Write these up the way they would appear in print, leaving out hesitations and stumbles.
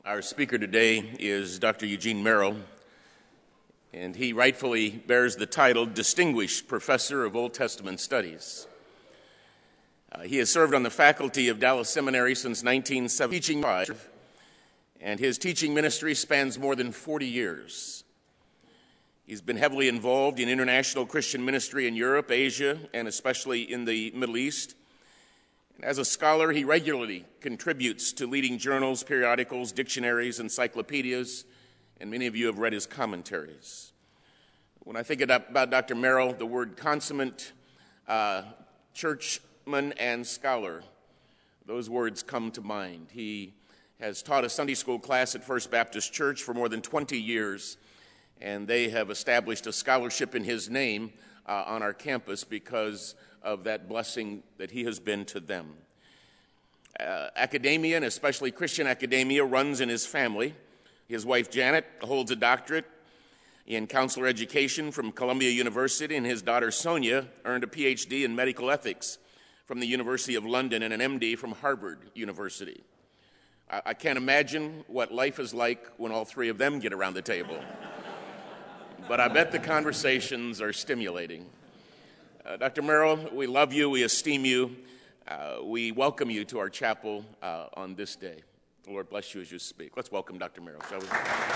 Our speaker today is Dr. Eugene Merrill, and he rightfully bears the title Distinguished Professor of Old Testament Studies. He has served on the faculty of Dallas Seminary since 1975, and his teaching ministry spans more than 40 years. He's been heavily involved in international Christian ministry in Europe, Asia, and especially in the Middle East. As a scholar, he regularly contributes to leading journals, periodicals, dictionaries, encyclopedias, and many of you have read his commentaries. When I think about Dr. Merrill, the word consummate churchman and scholar, those words come to mind. He has taught a Sunday school class at First Baptist Church for more than 20 years, and they have established a scholarship in his name on our campus because of that blessing that he has been to them. Academia, and especially Christian academia, runs in his family. His wife Janet holds a doctorate in counselor education from Columbia University, and his daughter Sonia earned a PhD in medical ethics from the University of London and an MD from Harvard University. I can't imagine what life is like when all three of them get around the table. But I bet the conversations are stimulating. Dr. Merrill, we love you, we esteem you, we welcome you to our chapel on this day. The Lord bless you as you speak. Let's welcome Dr. Merrill, shall we?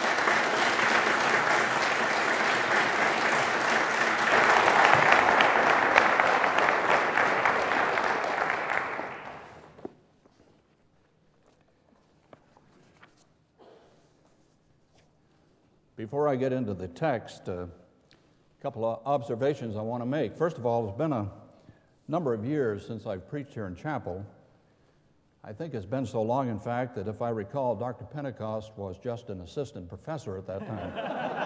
Before I get into the text, couple of observations I want to make. First of all, it's been a number of years since I've preached here in chapel. I think it's been so long, in fact, that if I recall, Dr. Pentecost was just an assistant professor at that time.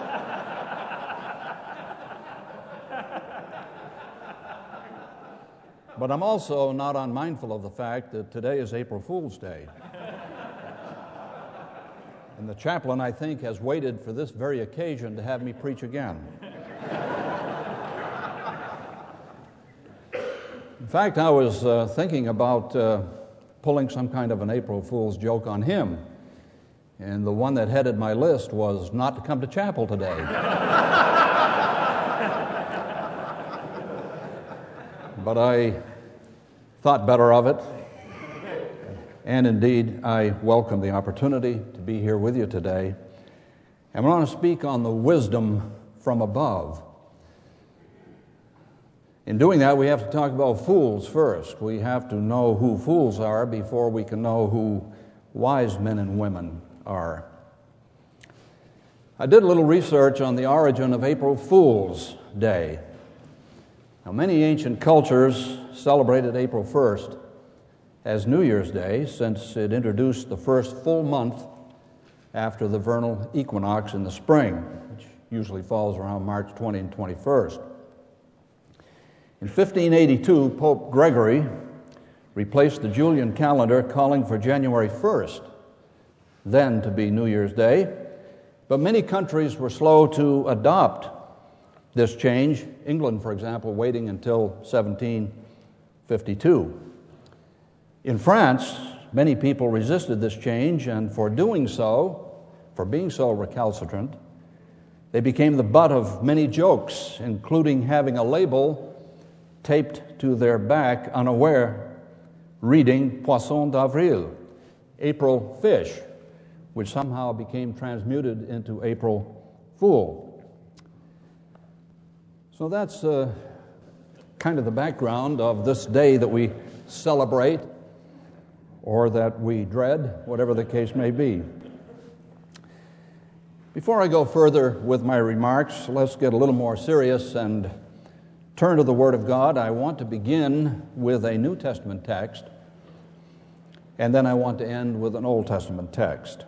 But I'm also not unmindful of the fact that today is April Fool's Day. And the chaplain, I think, has waited for this very occasion to have me preach again. In fact, I was thinking about pulling some kind of an April Fool's joke on him, and the one that headed my list was not to come to chapel today. But I thought better of it, and indeed, I welcome the opportunity to be here with you today. And I want to speak on the wisdom from above. In doing that, we have to talk about fools first. We have to know who fools are before we can know who wise men and women are. I did a little research on the origin of April Fool's Day. Now, many ancient cultures celebrated April 1st as New Year's Day, since it introduced the first full month after the vernal equinox in the spring, which usually falls around March 20 and 21st. In 1582, Pope Gregory replaced the Julian calendar, calling for January 1st, then to be New Year's Day. But many countries were slow to adopt this change, England, for example, waiting until 1752. In France, many people resisted this change, and for being so recalcitrant, they became the butt of many jokes, including having a label taped to their back unaware, reading Poisson d'Avril, April fish, which somehow became transmuted into April Fool. So that's kind of the background of this day that we celebrate, or that we dread, whatever the case may be. Before I go further with my remarks, let's get a little more serious and turn to the Word of God. I want to begin with a New Testament text, and then I want to end with an Old Testament text.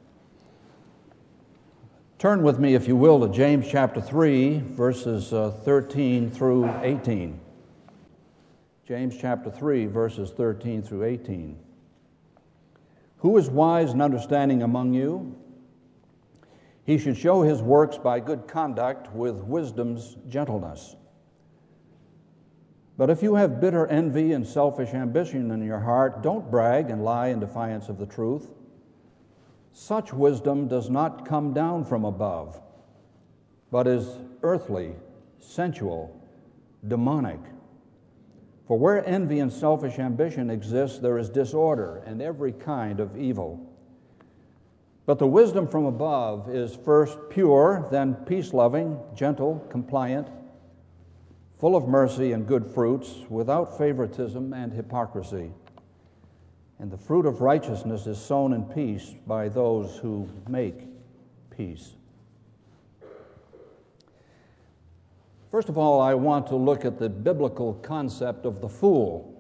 Turn with me, if you will, to James chapter 3, verses 13 through 18. James chapter 3, verses 13 through 18. Who is wise and understanding among you? He should show his works by good conduct with wisdom's gentleness. But if you have bitter envy and selfish ambition in your heart, don't brag and lie in defiance of the truth. Such wisdom does not come down from above, but is earthly, sensual, demonic. For where envy and selfish ambition exist, there is disorder and every kind of evil. But the wisdom from above is first pure, then peace-loving, gentle, compliant, full of mercy and good fruits, without favoritism and hypocrisy. And the fruit of righteousness is sown in peace by those who make peace. First of all, I want to look at the biblical concept of the fool.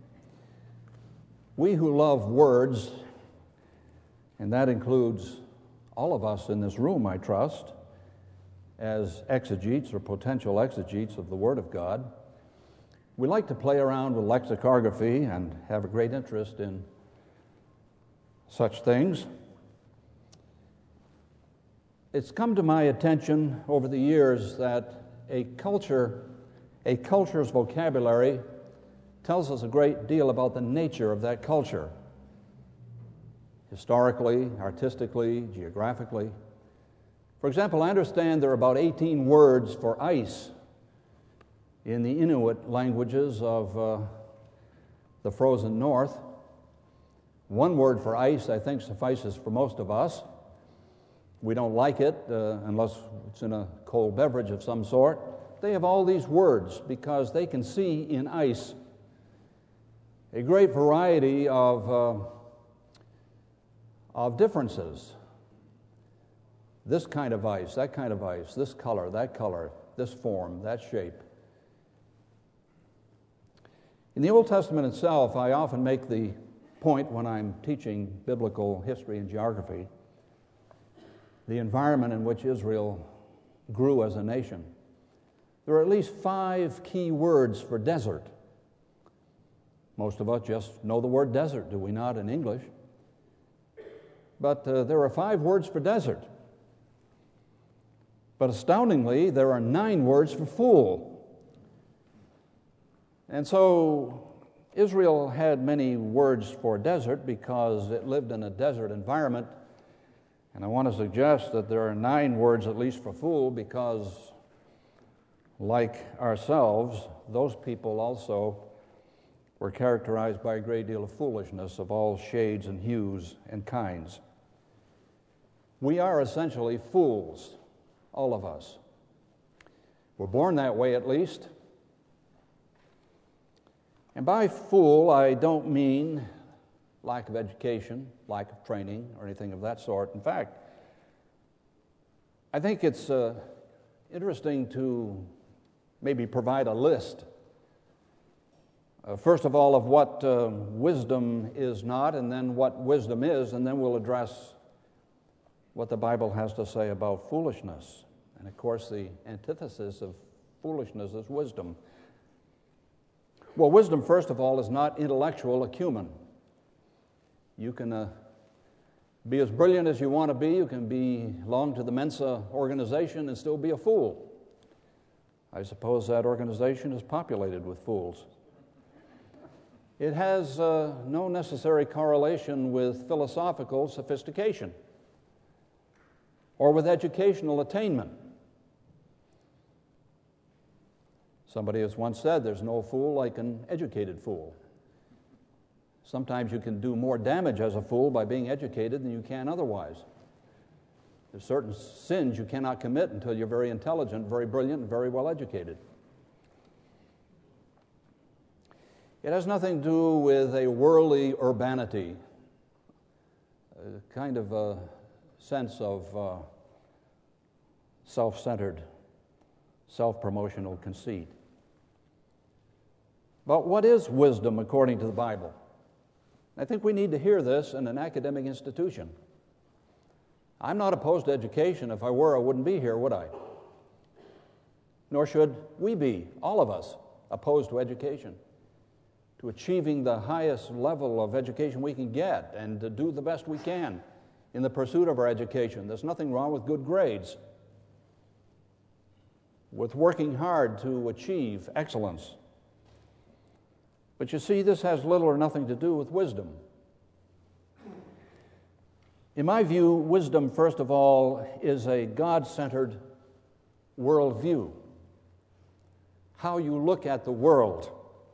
We who love words, and that includes all of us in this room, I trust, as exegetes or potential exegetes of the Word of God, we like to play around with lexicography and have a great interest in such things. It's come to my attention over the years that a culture's vocabulary tells us a great deal about the nature of that culture, historically, artistically, geographically. For example, I understand there are about 18 words for ice in the Inuit languages of the frozen north. One word for ice, I think, suffices for most of us. We don't like it unless it's in a cold beverage of some sort. They have all these words because they can see in ice a great variety of differences. This kind of ice, that kind of ice, this color, this form, that shape. In the Old Testament itself, I often make the point when I'm teaching biblical history and geography, the environment in which Israel grew as a nation. There are at least 5 key words for desert. Most of us just know the word desert, do we not, in English? But there are 5 words for desert. But astoundingly, there are 9 words for fool. And so Israel had many words for desert because it lived in a desert environment. And I want to suggest that there are 9 words at least for fool because, like ourselves, those people also were characterized by a great deal of foolishness of all shades and hues and kinds. We are essentially fools, all of us. We're born that way at least. And by fool, I don't mean lack of education, lack of training, or anything of that sort. In fact, I think it's interesting to maybe provide a list, first of all, of what wisdom is not, and then what wisdom is, and then we'll address what the Bible has to say about foolishness. And of course, the antithesis of foolishness is wisdom. Well, wisdom, first of all, is not intellectual acumen. You can be as brilliant as you want to be. You can belong to the Mensa organization and still be a fool. I suppose that organization is populated with fools. It has no necessary correlation with philosophical sophistication or with educational attainment. Somebody has once said, there's no fool like an educated fool. Sometimes you can do more damage as a fool by being educated than you can otherwise. There's certain sins you cannot commit until you're very intelligent, very brilliant, and very well educated. It has nothing to do with a worldly urbanity, a kind of a sense of self-centered, self-promotional conceit. But what is wisdom according to the Bible? I think we need to hear this in an academic institution. I'm not opposed to education. If I were, I wouldn't be here, would I? Nor should we be, all of us, opposed to education, to achieving the highest level of education we can get and to do the best we can in the pursuit of our education. There's nothing wrong with good grades, with working hard to achieve excellence. But you see, this has little or nothing to do with wisdom. In my view, wisdom, first of all, is a God-centered worldview. How you look at the world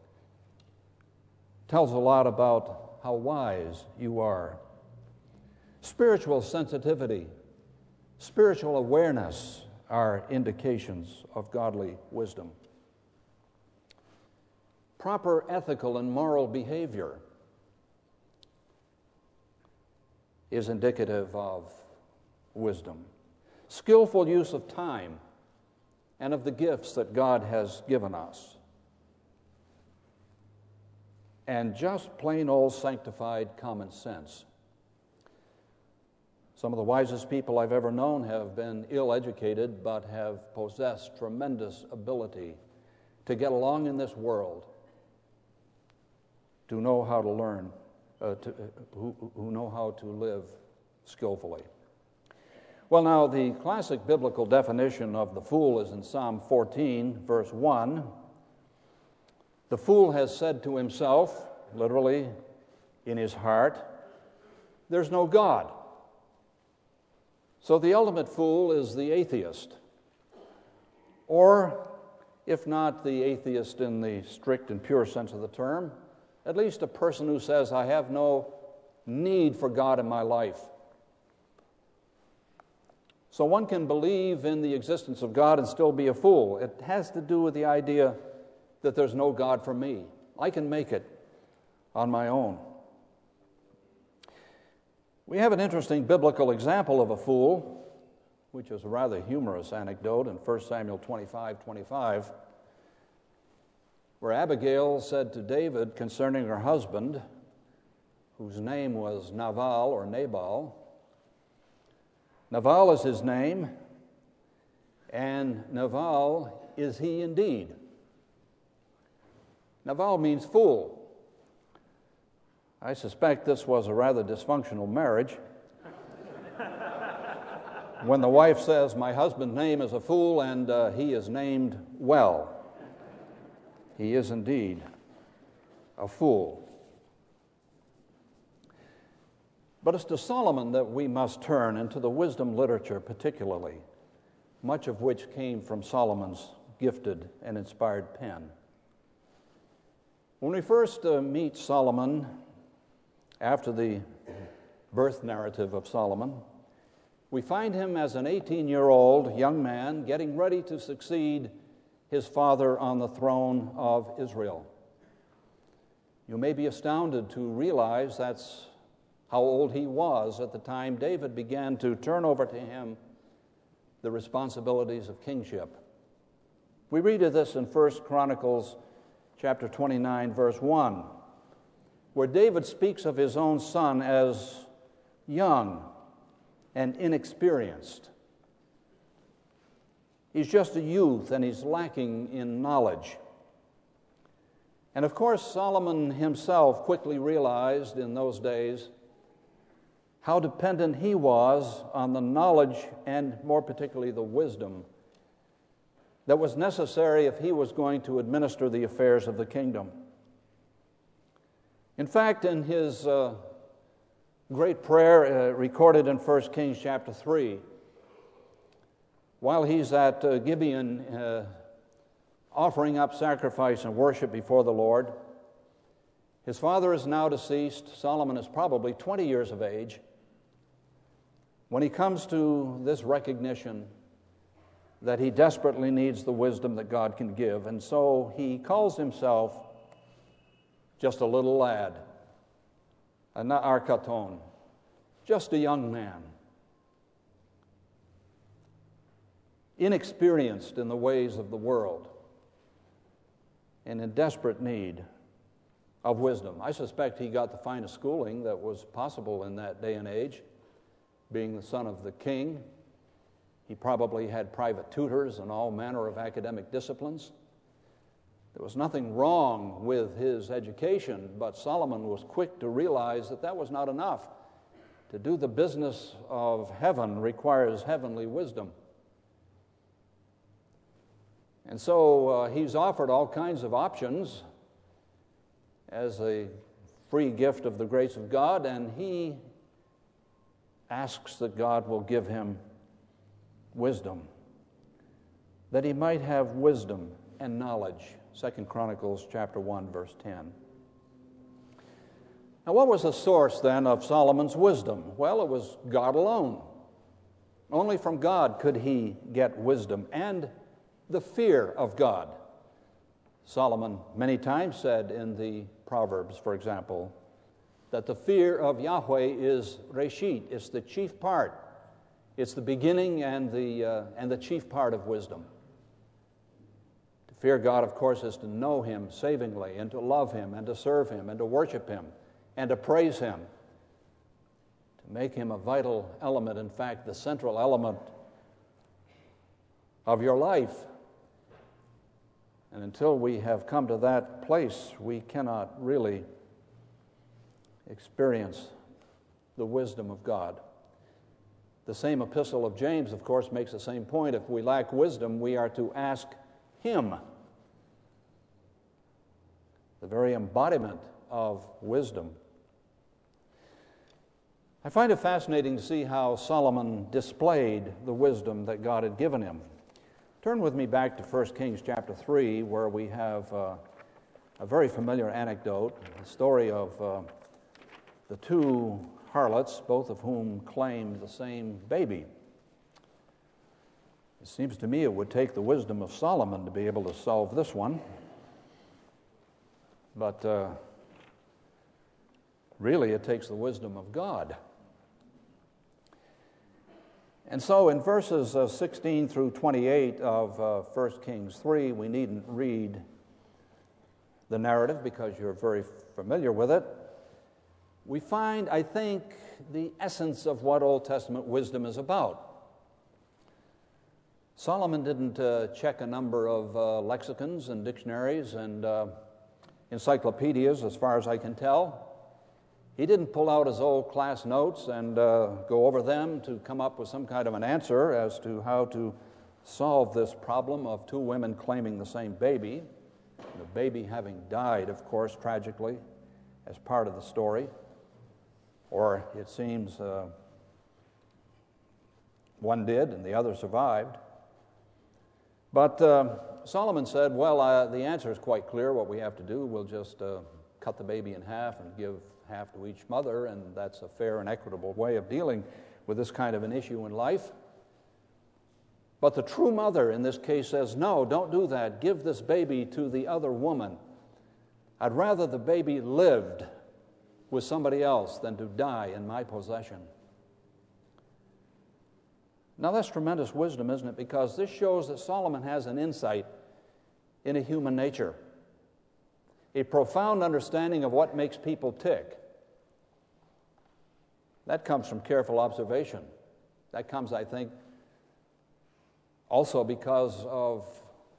tells a lot about how wise you are. Spiritual sensitivity, spiritual awareness are indications of godly wisdom. Proper ethical and moral behavior is indicative of wisdom. Skillful use of time and of the gifts that God has given us. And just plain old sanctified common sense. Some of the wisest people I've ever known have been ill-educated but have possessed tremendous ability to get along in this world, to know how to learn, who know how to live skillfully. Well, now, the classic biblical definition of the fool is in Psalm 14, verse 1. The fool has said to himself, literally in his heart, "There's no God." So the ultimate fool is the atheist. Or, if not the atheist in the strict and pure sense of the term, at least a person who says, "I have no need for God in my life." So one can believe in the existence of God and still be a fool. It has to do with the idea that there's no God for me. I can make it on my own. We have an interesting biblical example of a fool, which is a rather humorous anecdote in 1 Samuel 25:25, where Abigail said to David concerning her husband, whose name was Nabal, Nabal is his name, and Nabal is he indeed. Nabal means fool. I suspect this was a rather dysfunctional marriage. When the wife says, "My husband's name is a fool, and he is named well." He is indeed a fool. But it's to Solomon that we must turn, and to the wisdom literature particularly, much of which came from Solomon's gifted and inspired pen. When we first meet Solomon, after the birth narrative of Solomon, we find him as an 18-year-old young man getting ready to succeed his father on the throne of Israel. You may be astounded to realize that's how old he was at the time David began to turn over to him the responsibilities of kingship. We read of this in 1 Chronicles chapter 29, verse 1, where David speaks of his own son as young and inexperienced. He's just a youth and he's lacking in knowledge. And of course, Solomon himself quickly realized in those days how dependent he was on the knowledge and more particularly the wisdom that was necessary if he was going to administer the affairs of the kingdom. In fact, in his great prayer recorded in 1 Kings chapter 3, while he's at Gibeon offering up sacrifice and worship before the Lord, his father is now deceased. Solomon is probably 20 years of age. When he comes to this recognition that he desperately needs the wisdom that God can give, and so he calls himself just a little lad, a na'arkaton, just a young man, inexperienced in the ways of the world and in desperate need of wisdom. I suspect he got the finest schooling that was possible in that day and age. Being the son of the king, he probably had private tutors and all manner of academic disciplines. There was nothing wrong with his education, but Solomon was quick to realize that that was not enough. To do the business of heaven requires heavenly wisdom. And so he's offered all kinds of options as a free gift of the grace of God, and he asks that God will give him wisdom, that he might have wisdom and knowledge. 2 Chronicles chapter 1, verse 10. Now, what was the source then of Solomon's wisdom? Well, it was God alone. Only from God could he get wisdom and the fear of God. Solomon many times said in the Proverbs, for example, that the fear of Yahweh is reshit. It's the chief part. It's the beginning and the chief part of wisdom. To fear God, of course, is to know him savingly and to love him and to serve him and to worship him and to praise him, to make him a vital element, in fact, the central element of your life. And until we have come to that place, we cannot really experience the wisdom of God. The same epistle of James, of course, makes the same point. If we lack wisdom, we are to ask him. The very embodiment of wisdom. I find it fascinating to see how Solomon displayed the wisdom that God had given him. Turn with me back to 1 Kings chapter 3, where we have a very familiar anecdote, the story of the two harlots, both of whom claimed the same baby. It seems to me it would take the wisdom of Solomon to be able to solve this one. But really, it takes the wisdom of God. And so in verses 16 through 28 of 1 Kings 3, we needn't read the narrative because you're very familiar with it. We find, I think, the essence of what Old Testament wisdom is about. Solomon didn't check a number of lexicons and dictionaries and encyclopedias, as far as I can tell. He didn't pull out his old class notes and go over them to come up with some kind of an answer as to how to solve this problem of two women claiming the same baby, the baby having died, of course, tragically, as part of the story. Or it seems one did and the other survived. But Solomon said, well, the answer is quite clear. What we have to do, we'll just cut the baby in half and give half to each mother, and that's a fair and equitable way of dealing with this kind of an issue in life. But the true mother in this case says, no, don't do that. Give this baby to the other woman. I'd rather the baby lived with somebody else than to die in my possession. Now that's tremendous wisdom, isn't it? Because this shows that Solomon has an insight into human nature, a profound understanding of what makes people tick. That comes from careful observation. That comes, I think, also because of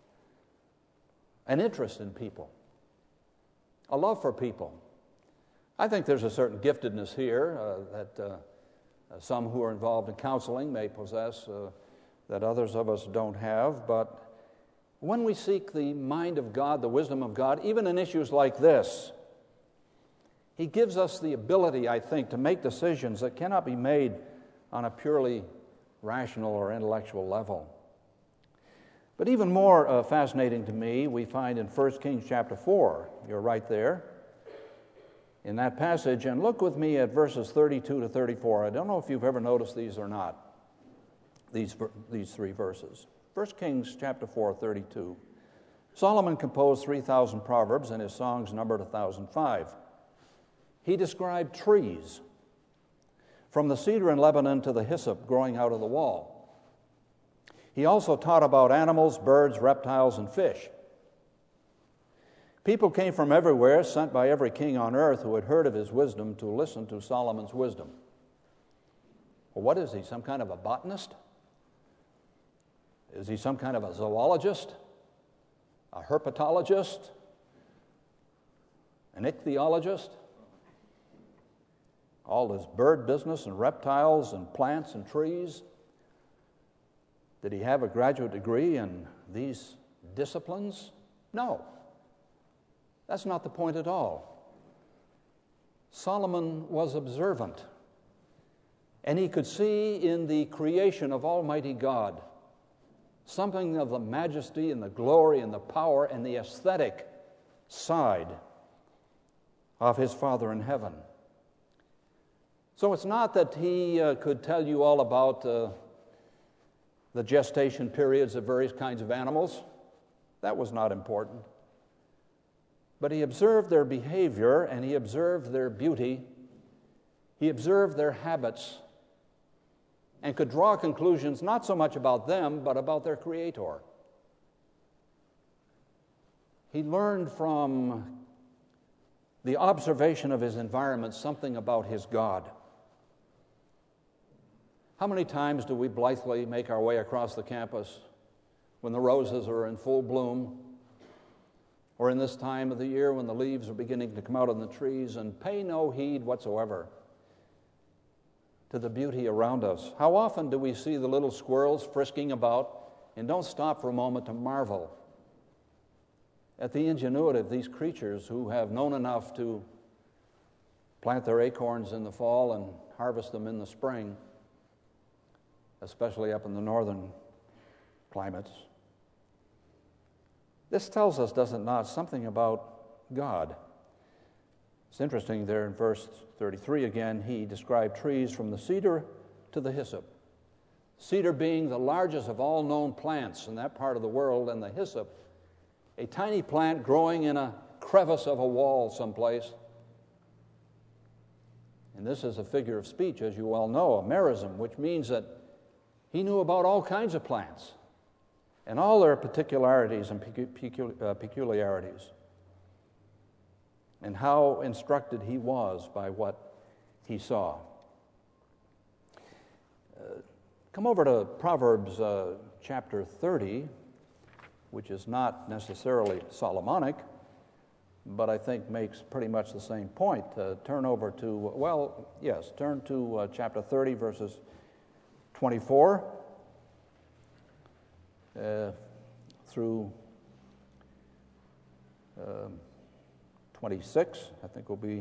an interest in people, a love for people. I think there's a certain giftedness here that some who are involved in counseling may possess that others of us don't have. But when we seek the mind of God, the wisdom of God, even in issues like this, He gives us the ability, I think, to make decisions that cannot be made on a purely rational or intellectual level. But even more fascinating to me, we find in 1 Kings chapter 4. You're right there in that passage. And look with me at verses 32 to 34. I don't know if you've ever noticed these or not, these three verses. 1 Kings chapter 4, 32. Solomon composed 3,000 proverbs, and his songs numbered 1,005. He described trees, from the cedar in Lebanon to the hyssop growing out of the wall. He also taught about animals, birds, reptiles, and fish. People came from everywhere, sent by every king on earth who had heard of his wisdom, to listen to Solomon's wisdom. Well, what is he, some kind of a botanist? Is he some kind of a zoologist? A herpetologist? An ichthyologist? All this bird business and reptiles and plants and trees? Did he have a graduate degree in these disciplines? No. That's not the point at all. Solomon was observant, And he could see in the creation of Almighty God something of the majesty and the glory and the power and the aesthetic side of his Father in heaven. So it's not that he could tell you all about the gestation periods of various kinds of animals. That was not important. But he observed their behavior and he observed their beauty. He observed their habits and could draw conclusions not so much about them, but about their Creator. He learned from the observation of his environment something about his God. How many times do we blithely make our way across the campus when the roses are in full bloom, or in this time of the year when the leaves are beginning to come out on the trees, and pay no heed whatsoever to the beauty around us? How often do we see the little squirrels frisking about and don't stop for a moment to marvel at the ingenuity of these creatures who have known enough to plant their acorns in the fall and harvest them in the spring, especially up in the northern climates? This tells us, does it not, something about God. It's interesting there in verse 33 again, he described trees from the cedar to the hyssop. Cedar being the largest of all known plants in that part of the world, and the hyssop, a tiny plant growing in a crevice of a wall someplace. And this is a figure of speech, as you well know, a merism, which means that he knew about all kinds of plants and all their particularities and peculiarities, and how instructed he was by what he saw. Come over to Proverbs chapter 30, which is not necessarily Solomonic, but I think makes pretty much the same point. Turn to chapter 30, verses 24 through 26, I think will be,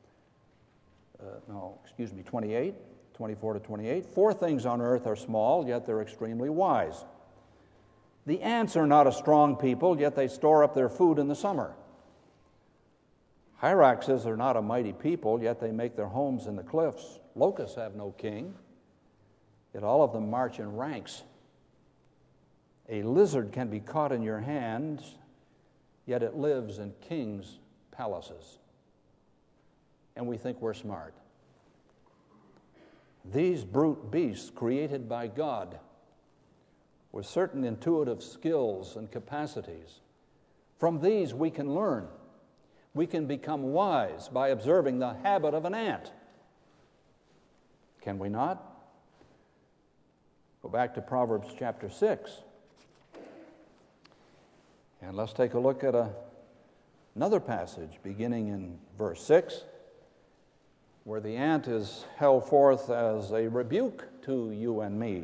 28, 24 to 28. 4 things on earth are small, yet they're extremely wise. The ants are not a strong people, yet they store up their food in the summer. Hyraxes are not a mighty people, yet they make their homes in the cliffs. Locusts have no king, yet all of them march in ranks. A lizard can be caught in your hands, yet it lives in kings' palaces. And we think we're smart. These brute beasts created by God with certain intuitive skills and capacities. From these we can learn. We can become wise by observing the habit of an ant. Can we not? Go back to Proverbs chapter 6. And let's take a look at another passage beginning in verse 6, where the ant is held forth as a rebuke to you and me.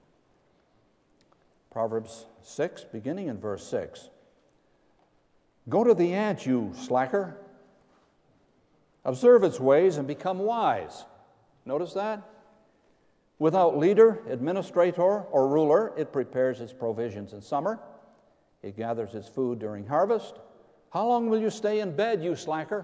Proverbs 6, beginning in verse 6. Go to the ant, you slacker. Observe its ways and become wise. Notice that? Without leader, administrator, or ruler, it prepares its provisions in summer. It gathers its food during harvest. How long will you stay in bed, you slacker?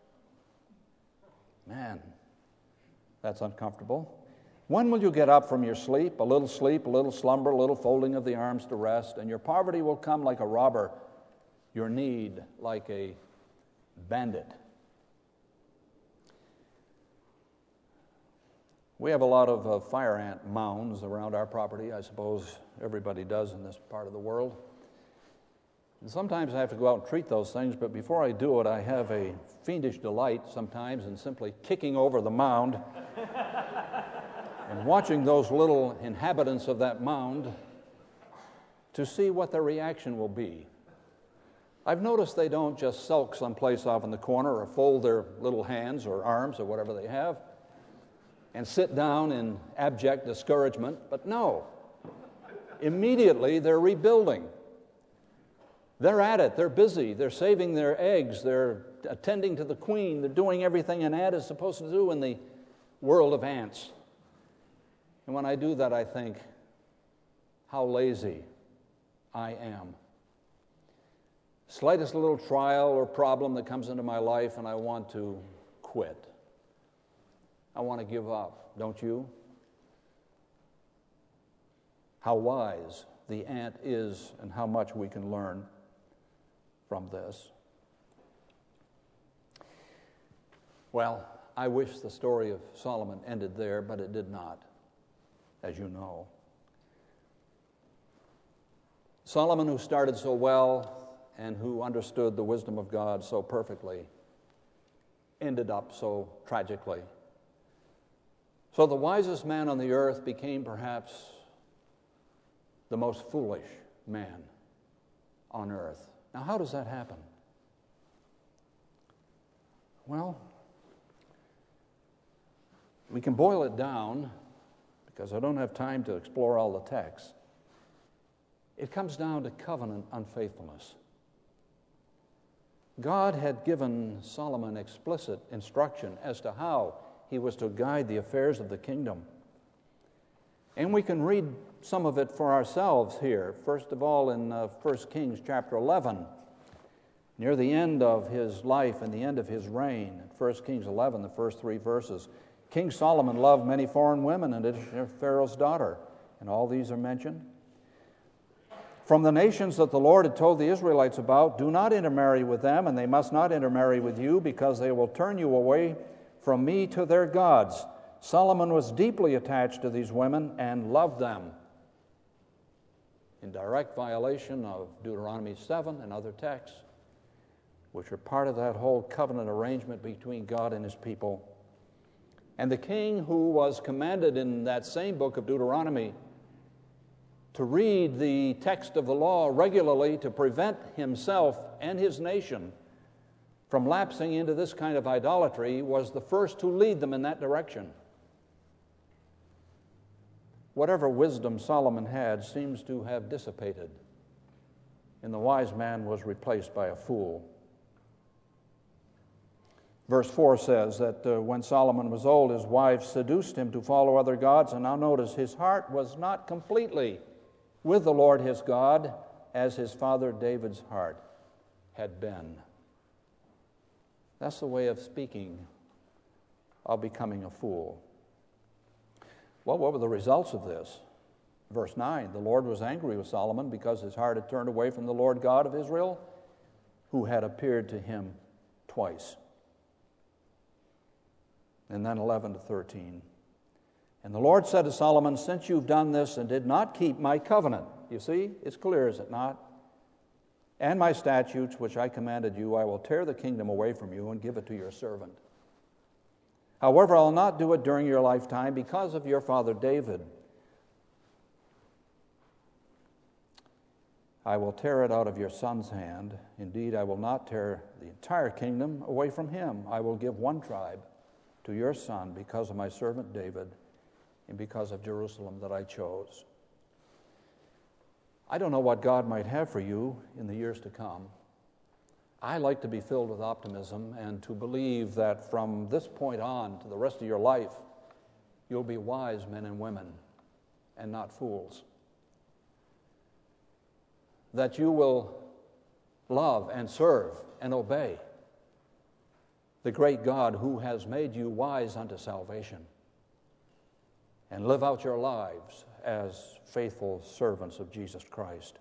Man, that's uncomfortable. When will you get up from your sleep? A little slumber, a little folding of the arms to rest, and your poverty will come like a robber, your need like a bandit. We have a lot of fire ant mounds around our property. I suppose everybody does in this part of the world. And sometimes I have to go out and treat those things, but before I do it, I have a fiendish delight sometimes in simply kicking over the mound and watching those little inhabitants of that mound to see what their reaction will be. I've noticed they don't just sulk someplace off in the corner or fold their little hands or arms or whatever they have and sit down in abject discouragement, but no. Immediately they're rebuilding. They're at it. They're busy. They're saving their eggs. They're attending to the queen. They're doing everything an ant is supposed to do in the world of ants. And when I do that, I think how lazy I am. Slightest little trial or problem that comes into my life and I want to quit. I want to give up, don't you? How wise the ant is and how much we can learn from this. Well, I wish the story of Solomon ended there, but it did not, as you know. Solomon, who started so well and who understood the wisdom of God so perfectly, ended up so tragically. So the wisest man on the earth became perhaps the most foolish man on earth. Now, how does that happen? Well, we can boil it down, because I don't have time to explore all the texts. It comes down to covenant unfaithfulness. God had given Solomon explicit instruction as to how he was to guide the affairs of the kingdom. And we can read some of it for ourselves here. First of all, in 1 Kings chapter 11, near the end of his life and the end of his reign, 1 Kings 11, the first 3 verses, King Solomon loved many foreign women and Pharaoh's daughter, and all these are mentioned. From the nations that the Lord had told the Israelites about, do not intermarry with them, and they must not intermarry with you, because they will turn you away from me to their gods. Solomon was deeply attached to these women and loved them, in direct violation of Deuteronomy 7 and other texts, which are part of that whole covenant arrangement between God and his people. And the king, who was commanded in that same book of Deuteronomy to read the text of the law regularly to prevent himself and his nation from lapsing into this kind of idolatry, was the first to lead them in that direction. Whatever wisdom Solomon had seems to have dissipated, and the wise man was replaced by a fool. Verse 4 says that when Solomon was old, his wives seduced him to follow other gods, and now notice, his heart was not completely with the Lord his God, as his father David's heart had been. That's the way of speaking of becoming a fool. Well, what were the results of this? Verse 9, the Lord was angry with Solomon because his heart had turned away from the Lord God of Israel, who had appeared to him twice. And then 11 to 13. And the Lord said to Solomon, since you've done this and did not keep my covenant, you see, it's clear, is it not? And my statutes, which I commanded you, I will tear the kingdom away from you and give it to your servant. However, I will not do it during your lifetime because of your father David. I will tear it out of your son's hand. Indeed, I will not tear the entire kingdom away from him. I will give one tribe to your son because of my servant David, and because of Jerusalem that I chose. I don't know what God might have for you in the years to come. I like to be filled with optimism and to believe that from this point on to the rest of your life, you'll be wise men and women and not fools. That you will love and serve and obey the great God who has made you wise unto salvation, and live out your lives as faithful servants of Jesus Christ.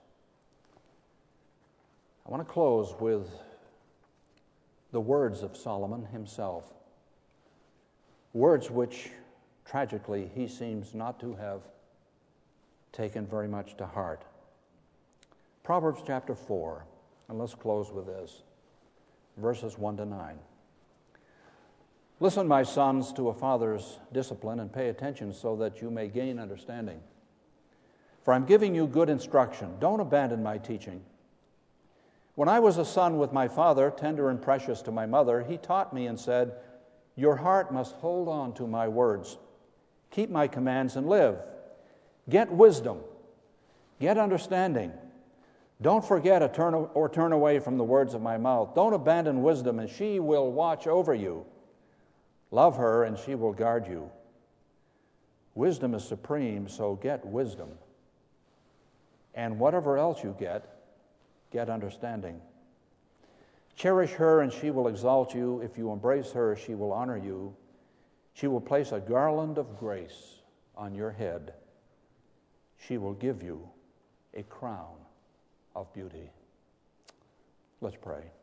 I want to close with the words of Solomon himself, words which, tragically, he seems not to have taken very much to heart. Proverbs chapter 4, and let's close with this, verses 1 to 9. Listen, my sons, to a father's discipline, and pay attention so that you may gain understanding. For I'm giving you good instruction. Don't abandon my teaching. When I was a son with my father, tender and precious to my mother, he taught me and said, your heart must hold on to my words. Keep my commands and live. Get wisdom. Get understanding. Don't forget or turn away from the words of my mouth. Don't abandon wisdom, and she will watch over you. Love her, and she will guard you. Wisdom is supreme, so get wisdom. And whatever else you get understanding. Cherish her, and she will exalt you. If you embrace her, she will honor you. She will place a garland of grace on your head. She will give you a crown of beauty. Let's pray.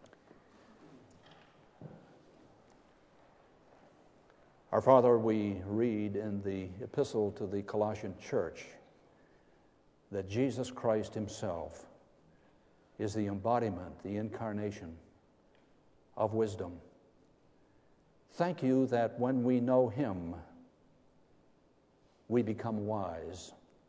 Our Father, we read in the epistle to the Colossian church that Jesus Christ himself is the embodiment, the incarnation of wisdom. Thank you that when we know him, we become wise.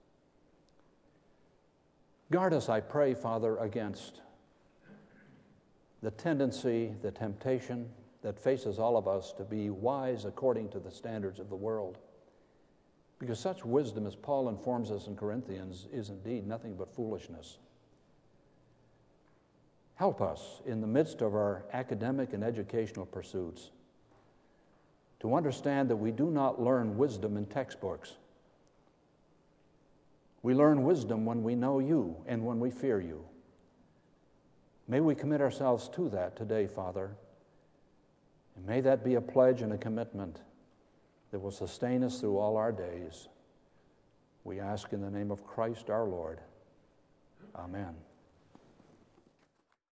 Guard us, I pray, Father, against the tendency, the temptation that faces all of us to be wise according to the standards of the world. Because such wisdom, as Paul informs us in Corinthians, is indeed nothing but foolishness. Help us in the midst of our academic and educational pursuits to understand that we do not learn wisdom in textbooks. We learn wisdom when we know you and when we fear you. May we commit ourselves to that today, Father, and may that be a pledge and a commitment that will sustain us through all our days. We ask in the name of Christ our Lord. Amen.